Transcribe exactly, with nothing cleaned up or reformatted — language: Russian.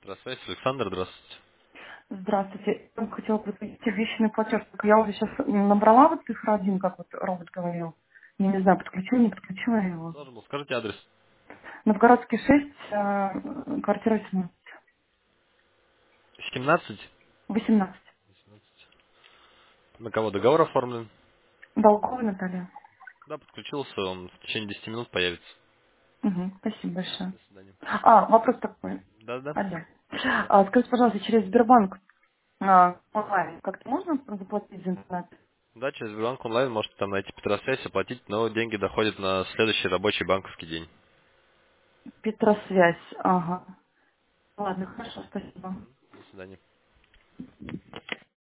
Здравствуйте, Александр, здравствуйте. Здравствуйте. Я бы хотела подключить личный платеж. Только я уже сейчас набрала вот цифру один, как вот робот говорил. Я не знаю, подключила, не подключила я его. Должен был, скажите адрес. Новгородский шесть, э, квартира семнадцать. семнадцать. восемнадцать. На кого договор оформлен? Долгова Наталья. Да, подключился, он в течение десяти минут появится. Угу, спасибо большое. До свидания. А, вопрос такой. Да-да. Алло. А, скажите, пожалуйста, через Сбербанк а, онлайн как-то можно заплатить за интернет? Да, через Сбербанк онлайн можете там найти Петросвязь, оплатить, но деньги доходят на следующий рабочий банковский день. Петросвязь. Ага. Ладно, хорошо, спасибо. До свидания.